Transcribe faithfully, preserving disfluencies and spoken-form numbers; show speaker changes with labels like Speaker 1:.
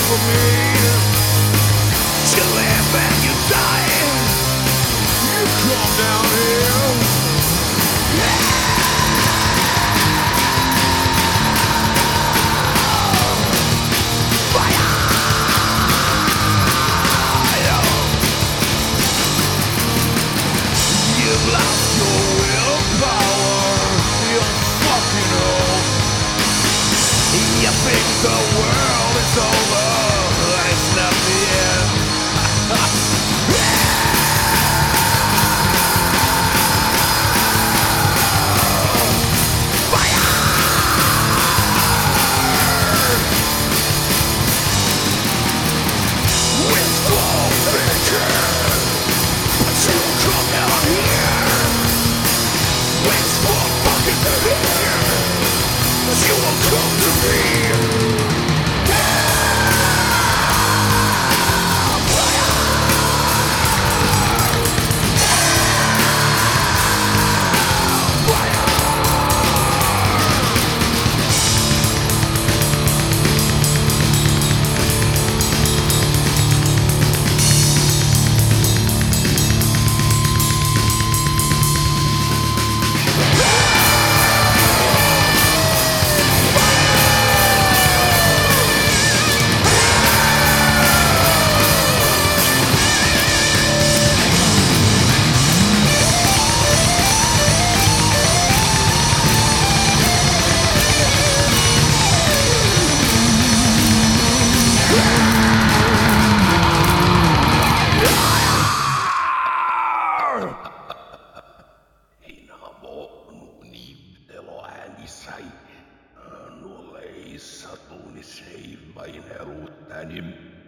Speaker 1: for me to live and you die. You come down here. You've lost your willpower. You're fucking old. You think the world is over. It's not the end. Wishful thinking, but you come down here. Wishful fucking thinking, but you will come to me. Nuoleissa tunnisei vain eluuttäni.